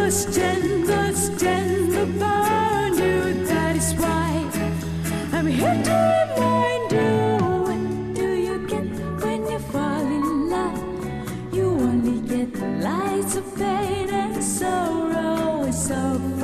the burn you. That is why I'm here to remind you. What do you get when you fall in love? You only get the lights of pain and sorrow. So